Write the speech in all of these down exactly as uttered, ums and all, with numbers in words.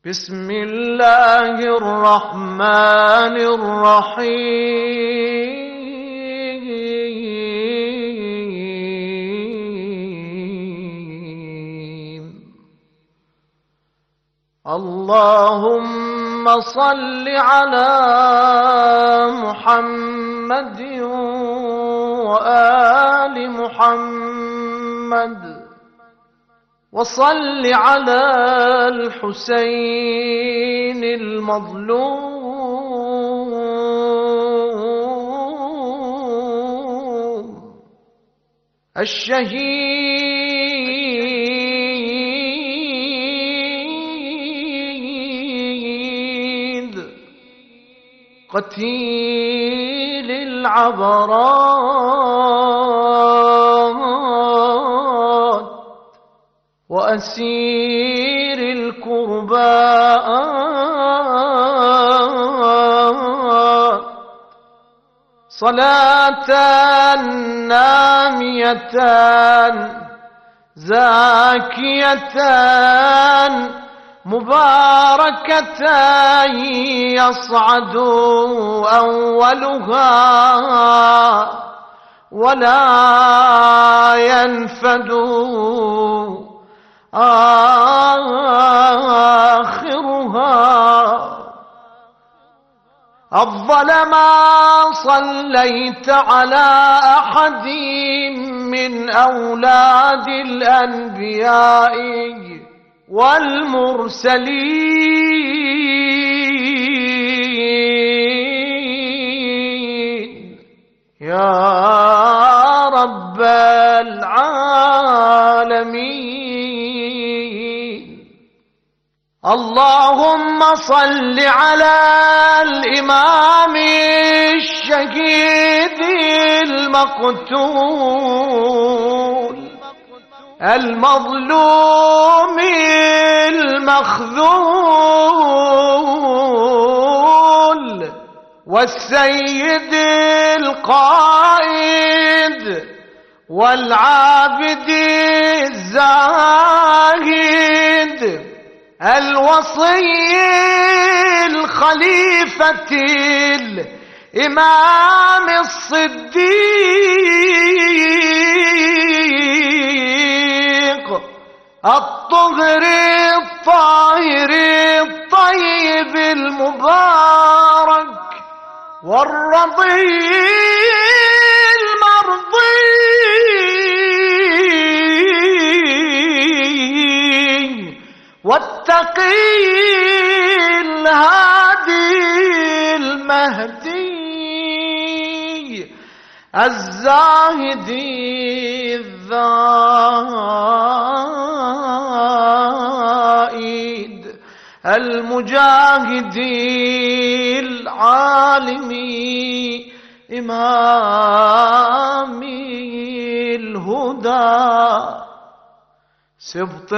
بسم الله الرحمن الرحيم. اللهم صل على محمد وآل محمد، وصل على الحسين المظلوم الشهيد قتيل العبرات وأسير الكرباء، صلاة نامية زاكية مباركة يصعد أولها ولا ينفد آخرها. أفضل ما صليت على أحد من أولاد الأنبياء والمرسلين يا رب العالمين. اللهم صل على الإمام الشهيد المقتول المظلوم المخذول، والسيد القائد والعابد الزاهد الوصي الخليفة الإمام الصديق الطهر الطاهر الطيب المبارك والرضي المرضي والتقي الهادي المهدي الزاهدي الزائد المجاهدي العالمي إمام الهدى سبط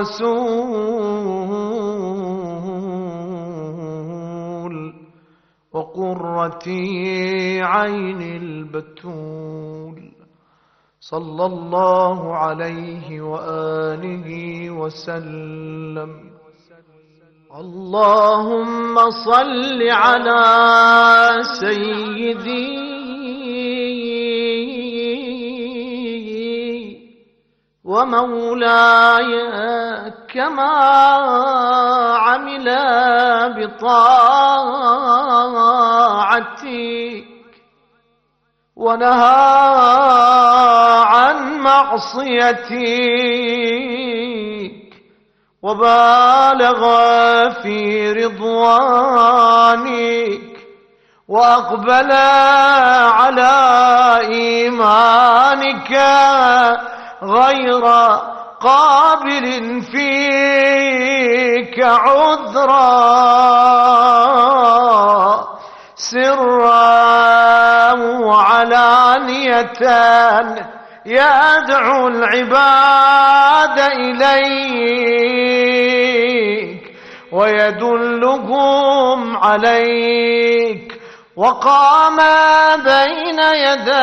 الرسول وقرة عين البتول، صلى الله عليه وآله وسلم. اللهم صل على سيدي ومولاي كما عمل بطاعتك ونهى عن معصيتك وبالغ في رضوانك وأقبل على إيمانك غير قابل فيك عذرا سرا وعلانية يدعو العباد إليك ويدلهم عليك، وقام بين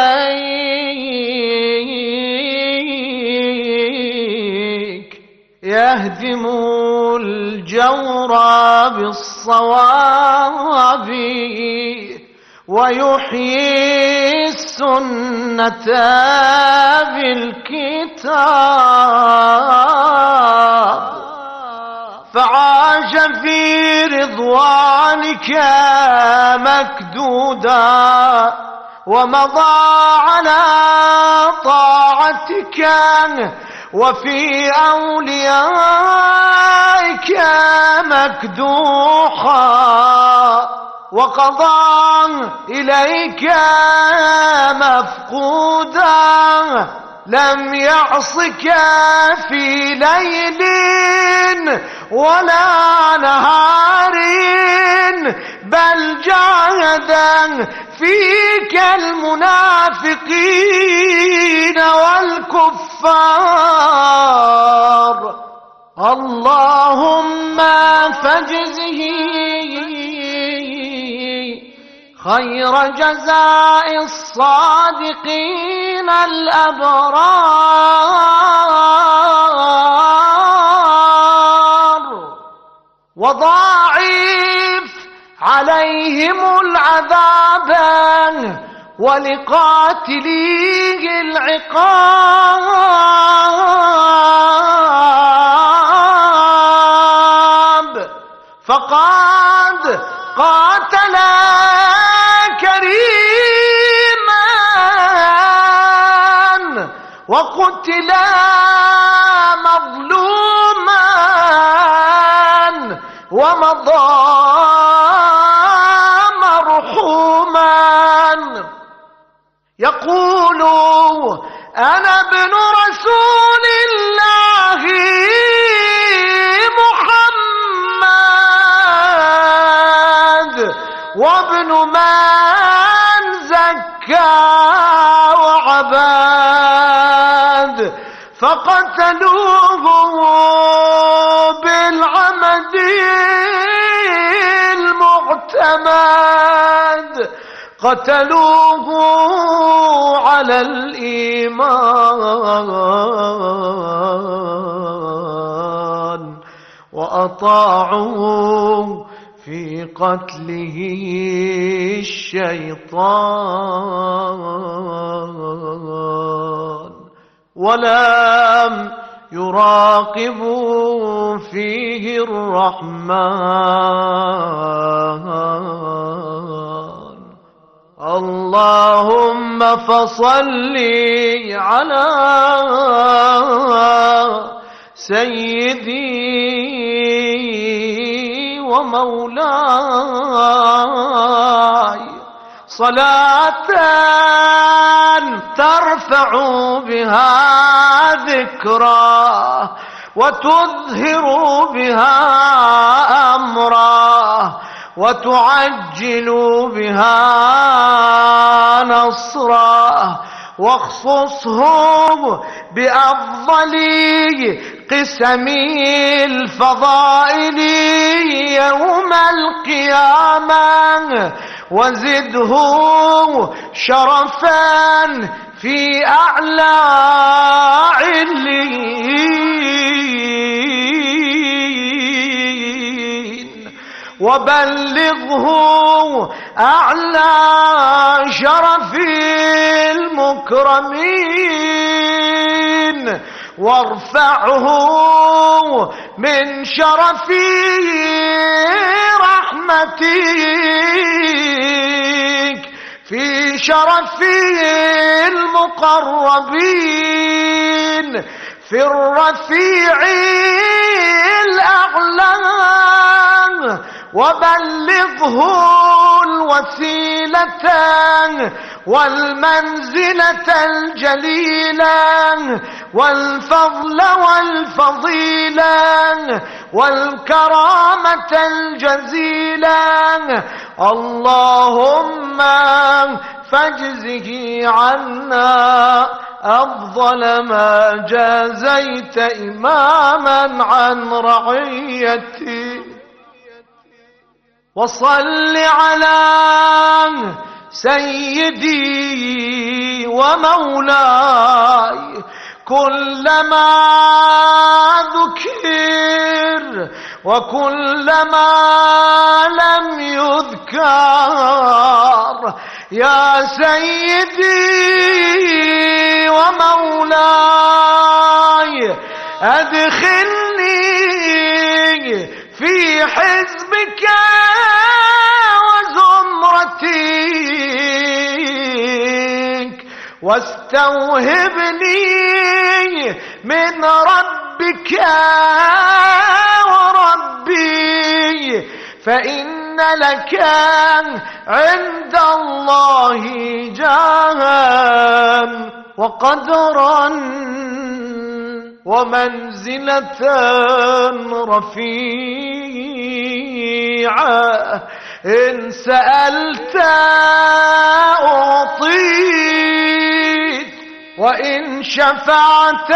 يديك يهدم الجور بالصواب ويحيي السنة بالكتاب، فعاش في رضوانك مكدودا ومضى على طاعتك وفي أوليائك مكدوحا، وقضى إليك مفقودا، لم يعصك في ليل ولا نهار، بل جاهدا فيك المنافقين والكفار. اللهم فاجزه خير جزاء الصادقين الأبرار، وضاعف عليهم العذاب ولقاتليه العقاب، فقد قاتل كريما وقتل مظلوما ومضى مرحوما، يقول أنا ابن رسول الله محمد وابن من زكى وعباد، فقتلوه بالعمد المعتمد، قتلوه على الإيمان وأطاعوا في قتله الشيطان، ولم يراقبوا فيه الرحمن. اللهم فصل على سيدي ومولاي صلاة ترفع بها ذكراه وتظهر بها أمراه وتعجل بها نصراه، واخصصه بأفضل قسم الفضائل يوم القيامة، وزده شرفا في أعلى عليين، وبلغه أعلى شرف المكرمين، وارفعه من شرف رحمتك في شرف المقربين في الرفيع الأعلى، وبلغه الوسيلة والمنزلة الجليلة والفضل والفضيلة والكرامة الجزيلة. اللهم فاجزه عنا أفضل ما جازيت إماما عن رعيته، وصل على سيدي ومولاي كلما ذكر وكلما لم يذكر يا سيدي ومولاي أدخلني في حزبك وزمرتك واستوهبني من ربك وربي فإن لك عند الله جاها وقدرا ومنزلة رفيعة إن سألت أعطيت وإن شفعت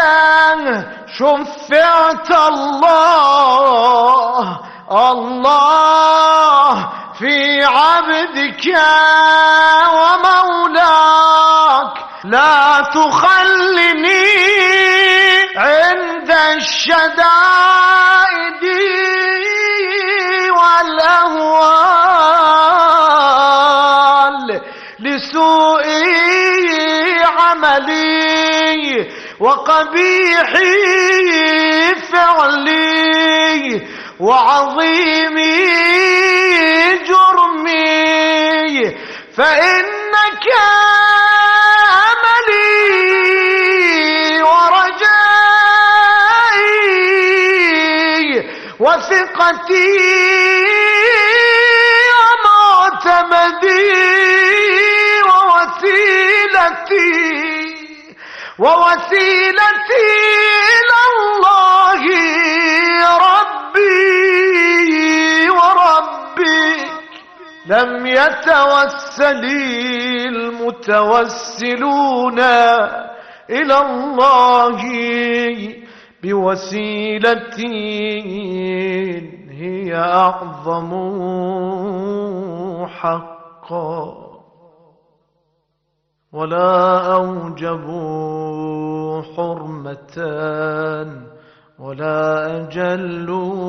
شفعت. الله الله في عبدك ومولاك لا تخلني عند الشدائد والأهوال لسوء عملي وقبيح فعلي وعظيم جرمي فإنك أملي ورجائي وثقتي ومعتمدي ووسيلتي ووسيلتي إلى الله ربي وربك. لم يتوسل المتوسلون إلى الله بوسيلة هي أعظم حقا ولا أوجب حرمة ولا أجل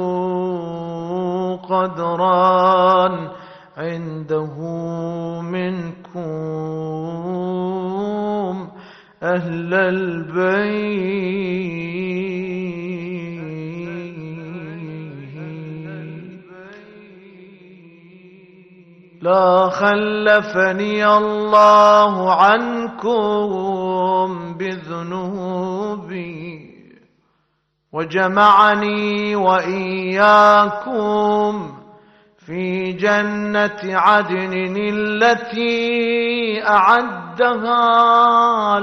قدرا عنده منكم أهل البيت. لا خلفني الله عنكم بذنوبي وجمعني وإياكم في جنة عدن التي أعدها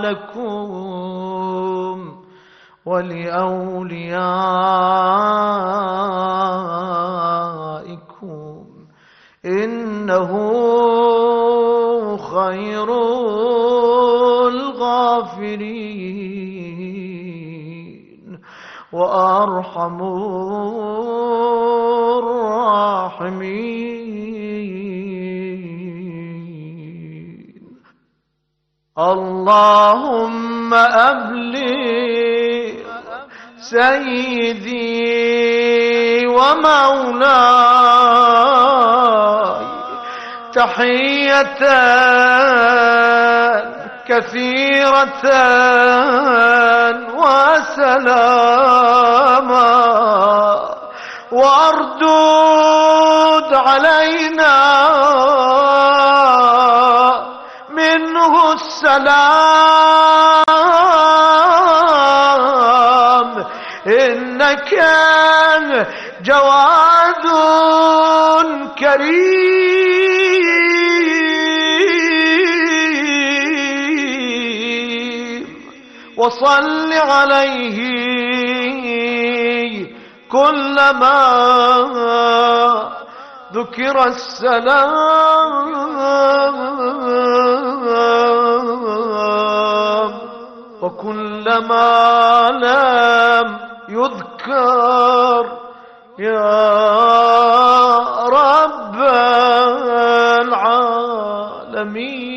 لكم ولأوليائكم إنه خير الغافرين وأرحم الراحمين. اللهم أبلغ سيدي ومولاي تحية كثيرة وسلاما واردود علينا منه السلام إنك جواد كريم وصل عليه كلما ذكر السلام وكلما لم يذكر يا رب العالمين.